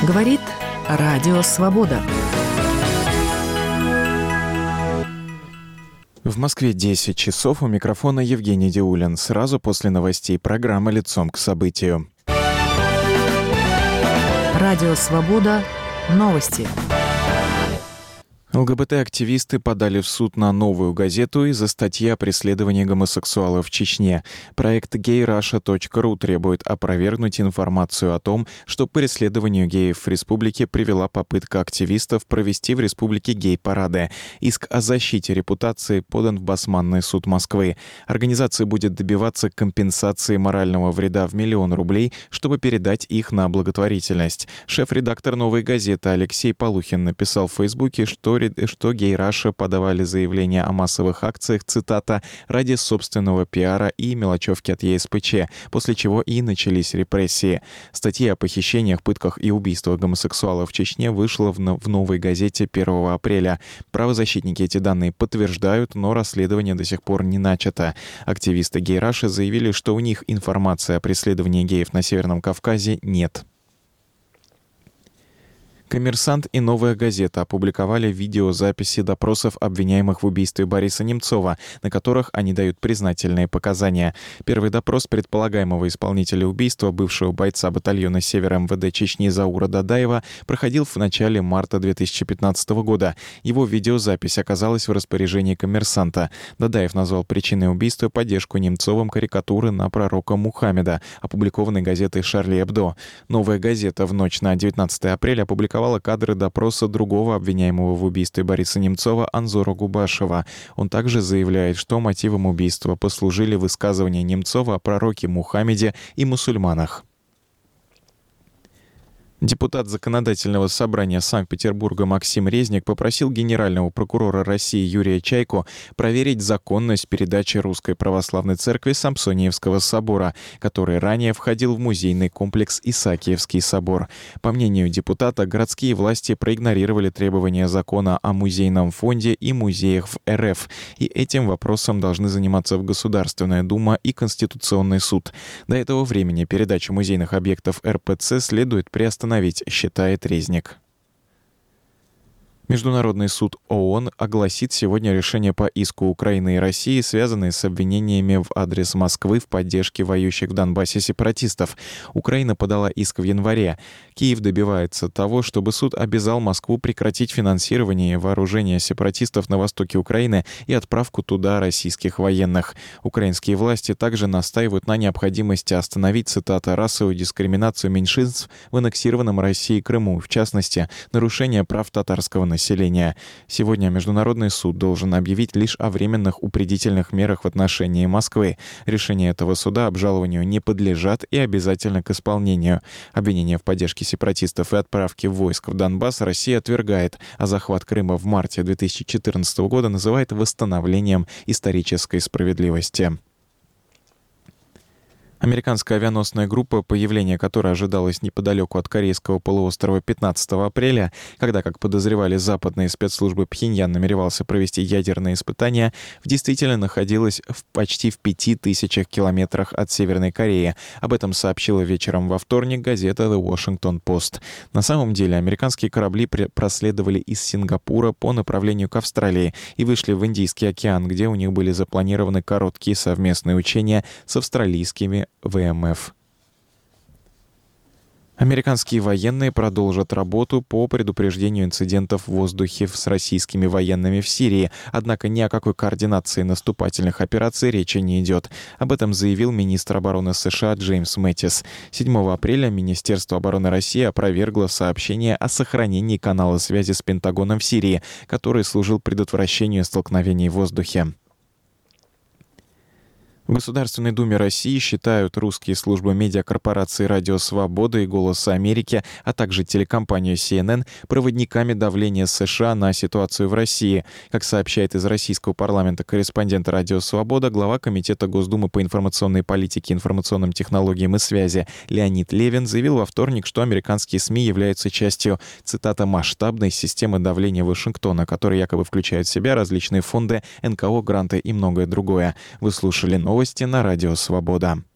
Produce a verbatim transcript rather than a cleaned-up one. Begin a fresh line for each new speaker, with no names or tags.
Говорит Радио Свобода.
В Москве десять часов, у микрофона Евгений Диулин. Сразу после новостей программа «Лицом к событию».
Радио Свобода. Новости.
ЛГБТ-активисты подали в суд на «Новую газету» из-за статьи о преследовании гомосексуалов в Чечне. Проект гей раша точка ру требует опровергнуть информацию о том, что к преследованию геев в республике привела попытка активистов провести в республике гей-парады. Иск о защите репутации подан в Басманный суд Москвы. Организация будет добиваться компенсации морального вреда в миллион рублей, чтобы передать их на благотворительность. Шеф-редактор «Новой газеты» Алексей Полухин написал в Фейсбуке, что что гей раша подавали заявления о массовых акциях, цитата, «ради собственного пиара и мелочевки от Е С П Ч», после чего и начались репрессии. Статья о похищениях, пытках и убийствах гомосексуалов в Чечне вышла в, в «Новой газете» первого апреля. Правозащитники эти данные подтверждают, но расследование до сих пор не начато. Активисты гей раши заявили, что у них информации о преследовании геев на Северном Кавказе нет. «Коммерсант» и «Новая газета» опубликовали видеозаписи допросов обвиняемых в убийстве Бориса Немцова, на которых они дают признательные показания. Первый допрос предполагаемого исполнителя убийства, бывшего бойца батальона «Север» Эм Вэ Дэ Чечни Заура Дадаева, проходил в начале марта две тысячи пятнадцатого года. Его видеозапись оказалась в распоряжении «Коммерсанта». Дадаев назвал причиной убийства поддержку Немцовым карикатуры на пророка Мухаммеда, опубликованной газетой «Шарли Эбдо». «Новая газета» в ночь на девятнадцатое апреля опубликовала кадры допроса другого обвиняемого в убийстве Бориса Немцова Анзора Губашева. Он также заявляет, что мотивом убийства послужили высказывания Немцова о пророке Мухаммеде и мусульманах. Депутат Законодательного собрания Санкт-Петербурга Максим Резник попросил генерального прокурора России Юрия Чайку проверить законность передачи Русской Православной Церкви Самсониевского собора, который ранее входил в музейный комплекс Исаакиевский собор. По мнению депутата, городские власти проигнорировали требования закона о музейном фонде и музеях в Эр Эф, и этим вопросом должны заниматься в Государственная Дума и Конституционный суд. До этого времени передачу музейных объектов Эр Пэ Цэ следует приостановить, считает Резник. Международный суд О О Н огласит сегодня решение по иску Украины и России, связанные с обвинениями в адрес Москвы в поддержке воюющих в Донбассе сепаратистов. Украина подала иск в январе. Киев добивается того, чтобы суд обязал Москву прекратить финансирование и вооружение сепаратистов на востоке Украины и отправку туда российских военных. Украинские власти также настаивают на необходимости остановить, цитата, «расовую дискриминацию меньшинств в аннексированном Россией Крыму, в частности, нарушение прав татарского населения. Населения. Сегодня Международный суд должен объявить лишь о временных упредительных мерах в отношении Москвы. Решения этого суда обжалованию не подлежат и обязательно к исполнению. Обвинения в поддержке сепаратистов и отправке войск в Донбасс Россия отвергает, а захват Крыма в марте две тысячи четырнадцатого года называет восстановлением исторической справедливости. Американская авианосная группа, появление которой ожидалось неподалеку от Корейского полуострова пятнадцатого апреля, когда, как подозревали западные спецслужбы, Пхеньян намеревался провести ядерные испытания, в действительности находилась в почти в пяти тысячах километрах от Северной Кореи. Об этом сообщила вечером во вторник газета The Washington Post. На самом деле, американские корабли проследовали из Сингапура по направлению к Австралии и вышли в Индийский океан, где у них были запланированы короткие совместные учения с австралийскими вэ эм эф. Американские военные продолжат работу по предупреждению инцидентов в воздухе с российскими военными в Сирии, однако ни о какой координации наступательных операций речи не идет. Об этом заявил министр обороны США Джеймс Мэттис. седьмого апреля Министерство обороны России опровергло сообщение о сохранении канала связи с Пентагоном в Сирии, который служил предотвращению столкновений в воздухе. В Государственной Думе России считают русские службы медиакорпорации «Радио Свобода» и «Голоса Америки», а также телекомпанию Си Эн Эн проводниками давления США на ситуацию в России. Как сообщает из российского парламента корреспондент «Радио Свобода», глава Комитета Госдумы по информационной политике, информационным технологиям и связи Леонид Левин заявил во вторник, что американские СМИ являются частью, цитата, «масштабной системы давления Вашингтона», которая якобы включает в себя различные фонды, эн ка о, гранты и многое другое. Вы слушали новости на Радио Свобода.